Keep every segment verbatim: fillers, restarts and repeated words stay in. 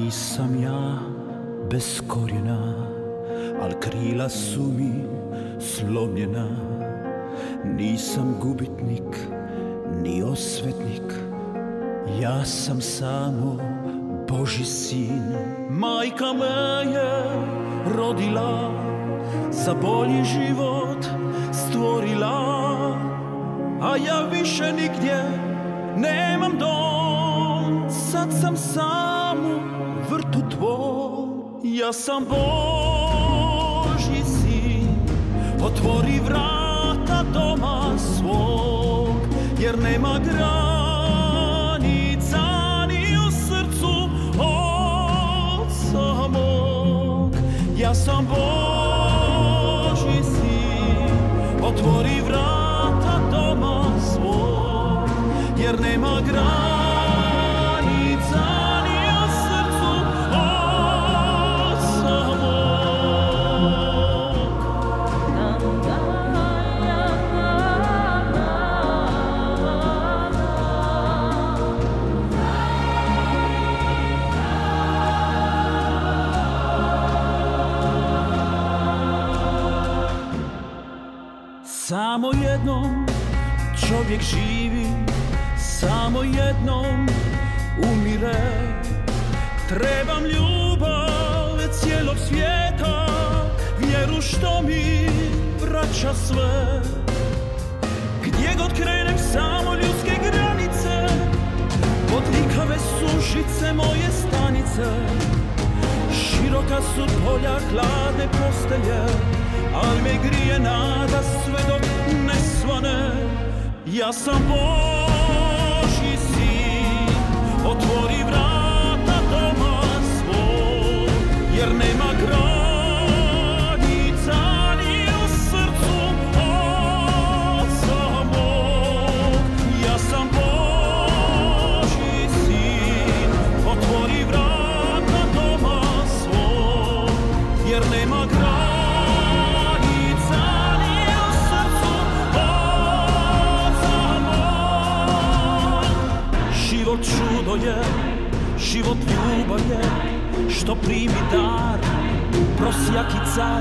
Nisam ja bez korijena, al krila su mi slomljena. Nisam gubitnik, ni osvetnik, ja sam samo Božji sin. Majka me je rodila, za bolji život stvorila, a ja više nigdje nemam dom. Sad sam sam u vrtu tvoj, ja sam Božji sin. Otvori vrata doma svog, jer nema granica ni u srcu oca mog. Ja sam Božji sin. Otvori vrata doma svog, jer nema granica ni u srcu oca mog. Samo jednom čovjek živi, samo jednom umire. Trebam ljubav cijelog svijeta, vjeru što mi vraća sve. Gdje god krenem samo ljudske granice, bodljikave su žice moje stanice. Široka su polja, hladne postelje, al me grije nada sve dok ne svane. Ja sam Božji sin. Otvori vrata doma svog, jer nema granica ni u srcu oca mog. Ja sam Božji sin. Otvori vrata doma svog, jer nema granica. Život čudo je, život ljubav je, što primi dar, prosjak i car.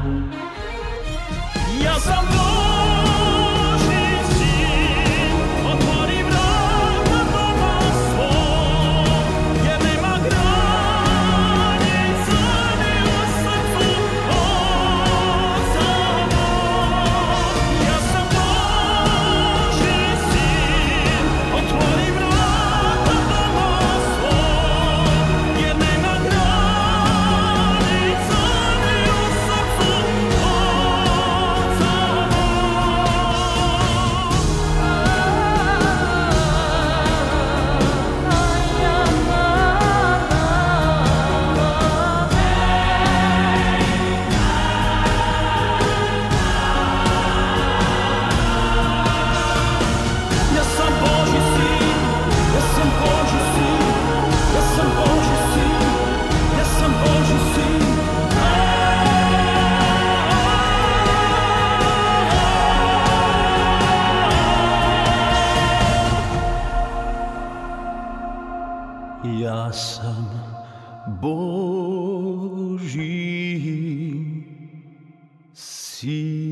Ja sam Božji sin. Otvori vrata doma svog, jer nema granica ni u srcu oca mog. Ja sam Božji sin. Otvori vrata ja sam Božji sin.